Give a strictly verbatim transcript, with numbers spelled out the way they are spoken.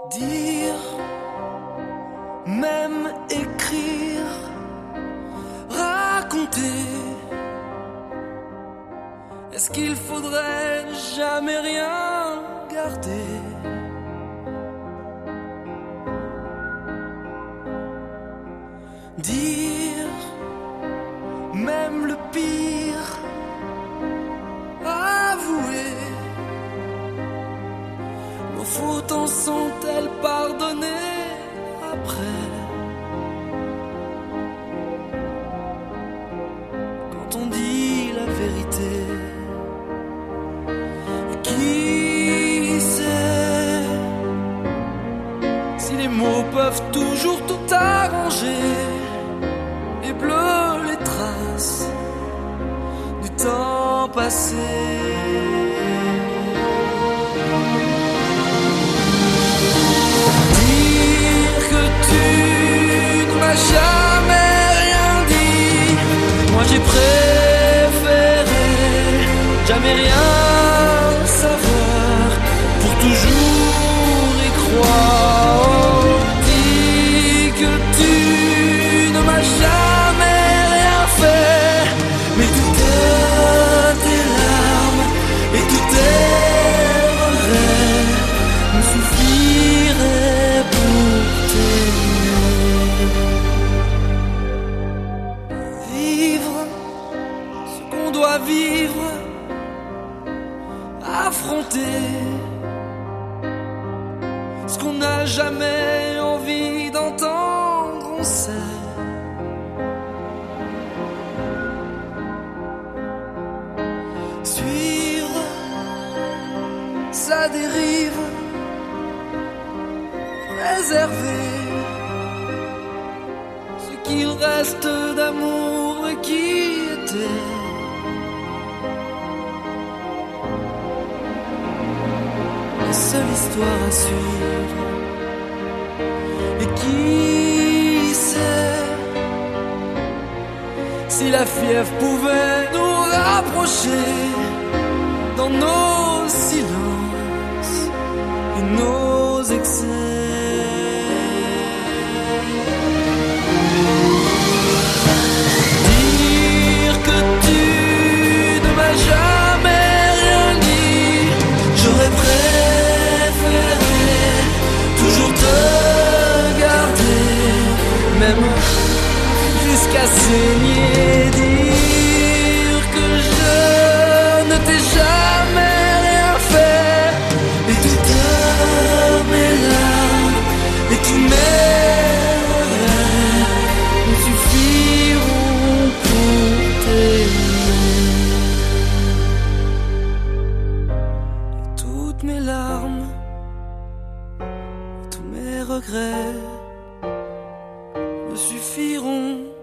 Dire, même écrire, raconter. Est-ce qu'il faudrait jamais rien garder? Dire, même le pire, avouer. Nos fautes en sont-elles pardonnées après? Quand on dit la vérité, qui sait si les mots peuvent toujours tout arranger et bleu les traces du temps passé. Jamais rien dit. Moi j'ai préféré jamais rien savoir pour toujours y croire. Dis que tu ne m'as jamais rien fait, mais toutes tes larmes et tous tes regrets me suffiraient pour t'aimer. Doit vivre, affronter ce qu'on n'a jamais envie d'entendre, on sait. Suivre sa dérive, préserver ce qu'il reste d'amour et qui était. Seule histoire à suivre. Et qui sait si la fièvre pouvait nous rapprocher dans nos silences et nos excès. Dire que tu ne m'as jamais rien dit, j'aurais préféré toujours te garder, même jusqu'à saigner. Dire que je ne t'ai jamais rien fait, et toutes mes larmes et tous mes regrets me suffiront pour t'aimer. Toutes mes larmes, tous mes regrets me suffiront